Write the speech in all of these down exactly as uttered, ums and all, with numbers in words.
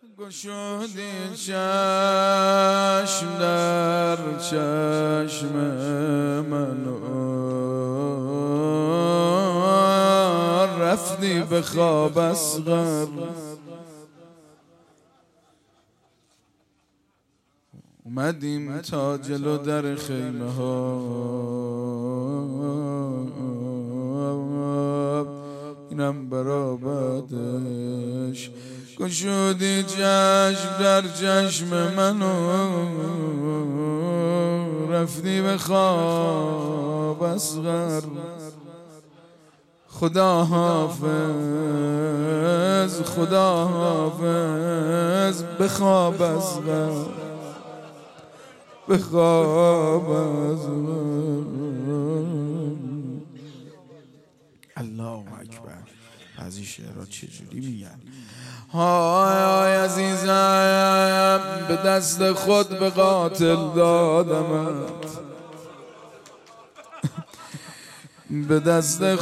گشودی چشم در چشم منو، رفتی به خواب اصغر، اومدیم تا جلو در خیمه ها، اینم برا بعدش. گشودی چشم در چشم منو، رفتی به خواب اصغر. خدا حافظ خدا حافظ به خواب اصغر، به خواب اصغر. الله اکبر. از این شعرها چجوری میگن؟ های عزیزم، به دست خود به قاتل دادمت، به دست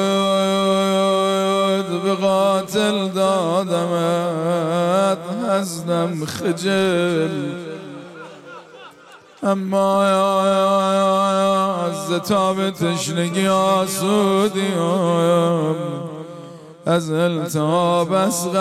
خود به قاتل دادمت. هستم خجل اما از تاب تشنگی آسودیم، از التهاب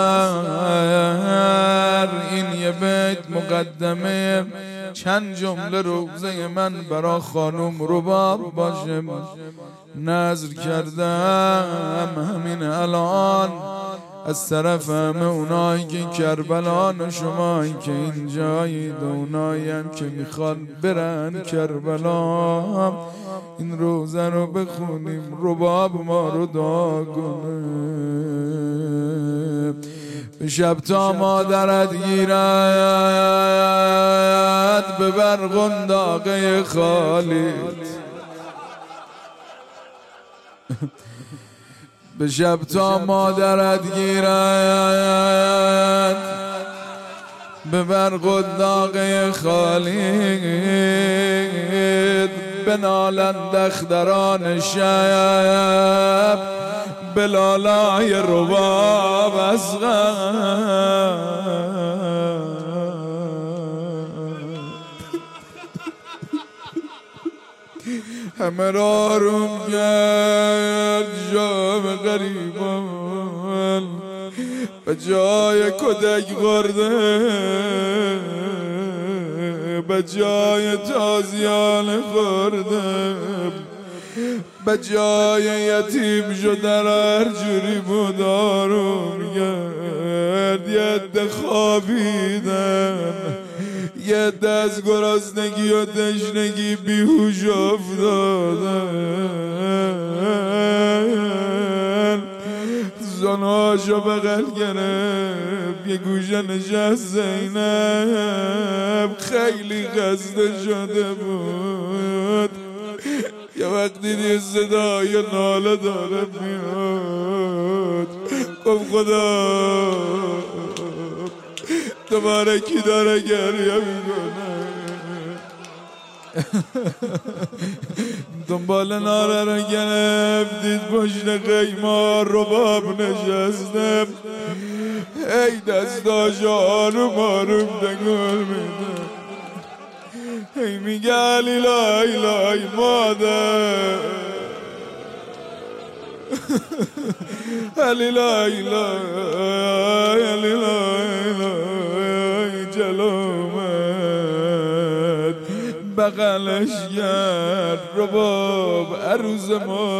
اصغر. این یه بیت مقدمه چند جمله روزه من برا خانم رباب باشه. نذر کردم همین الان از طرف همه اونایی که کربلان و شمایی که اینجایید و اونایی هم که میخوان برن کربلا، این روزه رو بخونیم رباب ما رو دعا کنه. به شب تا مادرت گیرد، ببر قنداقه خالیت. به شب تا مادرت گیرد، ببر قنداقه خالیت. بنالند اختران شب، بلالای رباب اصغر. همه را آروم کرد جام غریبان، به جای کدک خورده، به جای تازیان خورده، به جای یتیم شدن هر جوری بود آروم کرد. یه عده خوابیدن، یه عده از گرسنگی و تشنگی بیهوش افتادن. زناشو بغل گرفت، یه گوشه نشست زینب، خیلی خسته شده بود. یه وقتی دید صدای ناله داره میاد، گفت خدا دوباره کی داره گریه میکنه؟ دنبال ناله رو گرفت، دید پشت خیمه رباب نشسته، ای دستاش آروم آروم دگل میده، ای میگه علی لای لای مادر، علی لای لای علی لای لای جلو اومد، بغلش کرد رباب عروس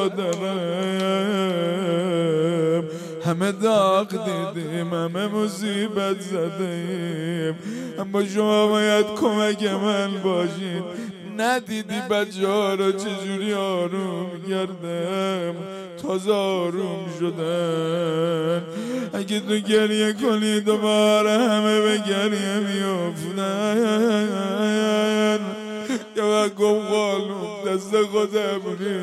مادرم. همه داغ دیدیم، همه مصیبت زدیم، اما شما باید کمک من باشین. ندیدی بچه ها رو چجوری آروم کردم، تازه آروم شدن. اگه تو گریه کنی دوباره همه به گریه میافتن. یه وقت گم خانوم دست خودمونی،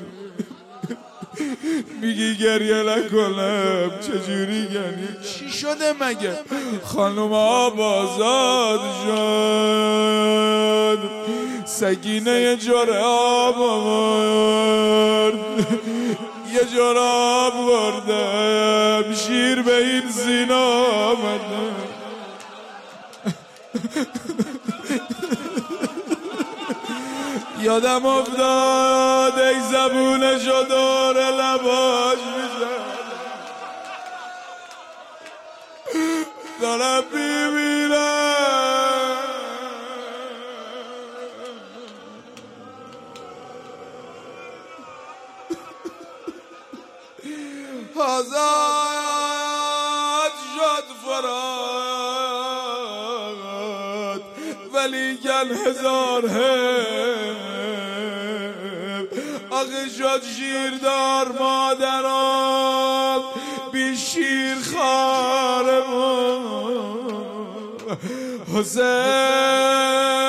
میگی گریه نکنم، چجوری گریه؟ چی شده مگه؟ خانوم آب آزاد شد، سکینه یه جور آب آورد، یه جور آب بردم، شیر به این سینا آمده. یادم افتاد ای زبونشو دور لباش میشه دارم بیبینم آزاد شد فرات ولی گل هزار هم آخه شد شیردار مادرم بی شیر خارمون حسین